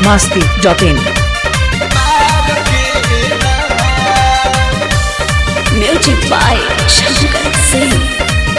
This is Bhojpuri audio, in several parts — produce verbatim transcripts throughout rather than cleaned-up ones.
masti dot in. Music by Shankar Singh.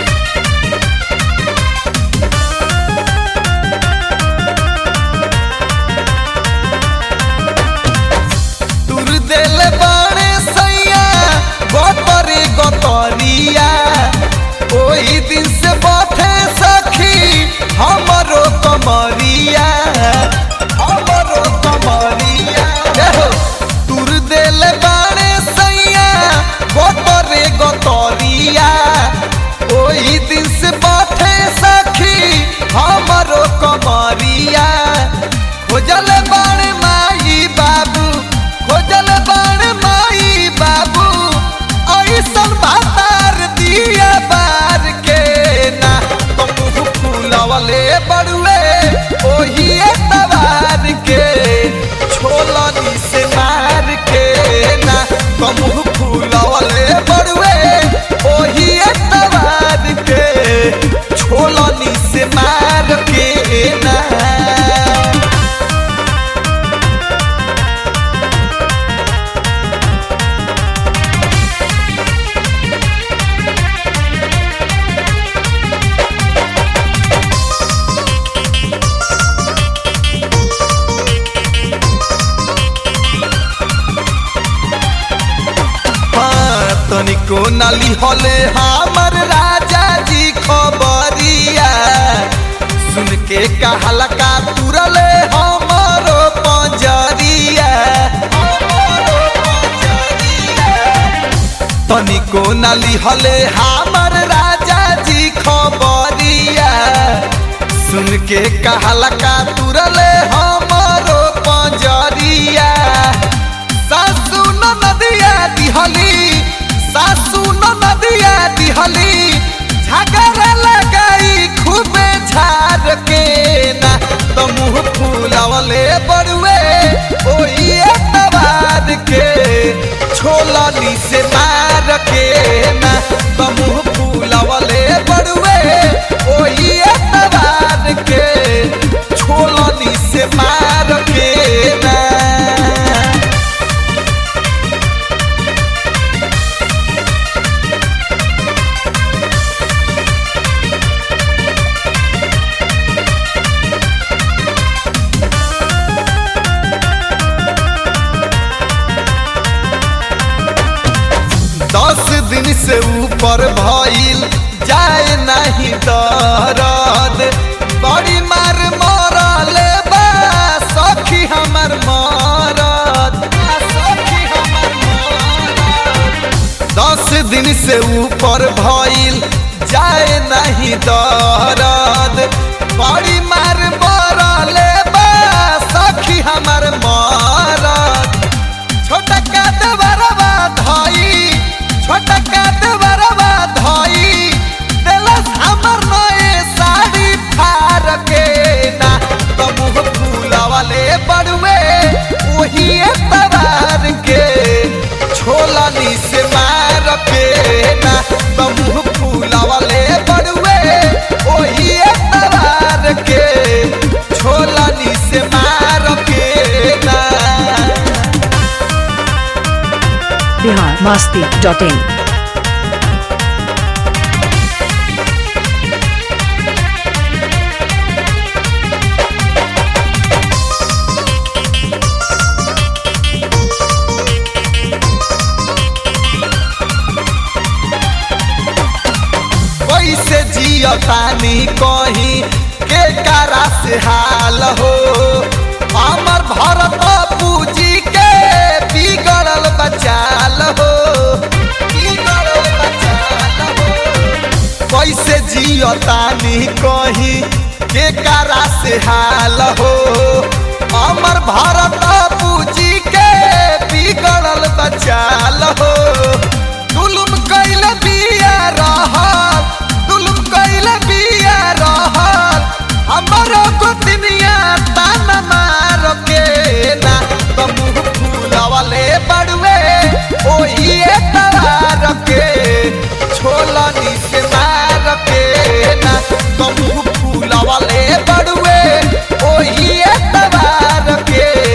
ओही दिन से बैठे सखी हमरो कमरिया हमरो कमरिया तुर दिल बाणे सैया गोतरे गोतरिया ओही दिन से बैठे सखी हमरो कमरिया खोजल बाणे माई बाबू खोजल बाणे माई बाबू ऐसन बातार दिया बार के ना तुम फूलवले बड़ुए ओही तवार के छोलनी से मार के ना तुम फूलवले बड़ुए ओही तवार के छोलनी से मार के ना तनिको नाली होले हमर राजा जी खबरिया सुन के कहला का तुरले हमरो पंजरिया हमरो पंजरिया तनिको नाली होले हमर राजा जी खबरिया सुन के कहला का तुरले हमरो पंजरिया सासु नदिया दिहली सासू नदिया दिहली झगड़ा लगाई खूबे झाड़ के ना तो मुँह फूलवले बड़ुए ओही तवार के छोलनी से मार के ना तो मुँह फूलवले बड़ुए ओही तवार के छोलनी से मार के ना दस दिन से ऊपर भइल जाए नहीं दर्द बड़ी मार मरले बा सखी हमर मरद सखी हमर मरद दस दिन से ऊपर भइल जाए नहीं दर्द बड़ी मार मरले बा सखी हमर मरद छोटा का देवरवा धई छोटा काट बरवा धई दिलस हमर नए साड़ी फार के ना तो मुँह फूलवले बड़ुए वही तवार के छोलनी से मार के ना तो मुँह फूलवले बड़ुए वही तवार के छोलनी से मार के ना Bihar masti dot in. कैसे जियतानी कहीं के कारा से हाल हो हमर भरत पूजी के बिगड़ल बचाल हो बिगड़ल बचाल हो कैसे जियतानी कहीं के कारा से हाल हो हमर भरत पूजी के बिगड़ल बचाल हो जुलुम कैल बिया रहल जुलुम कैल बिया रहल हमरो गोतनिया ताना मार के ना तो मुँह फूलवले बड़ुए ओही तवार के छोलनी से मार के ना तो मुँह फूलवले बड़ुए ओही तवार के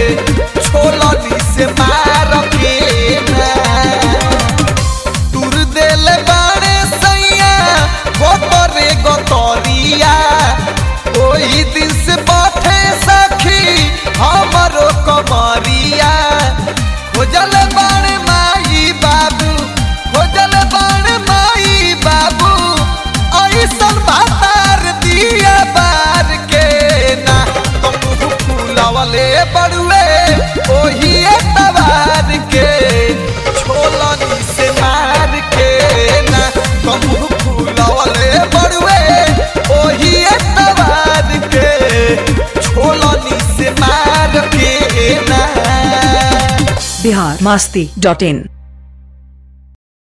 masti dot in.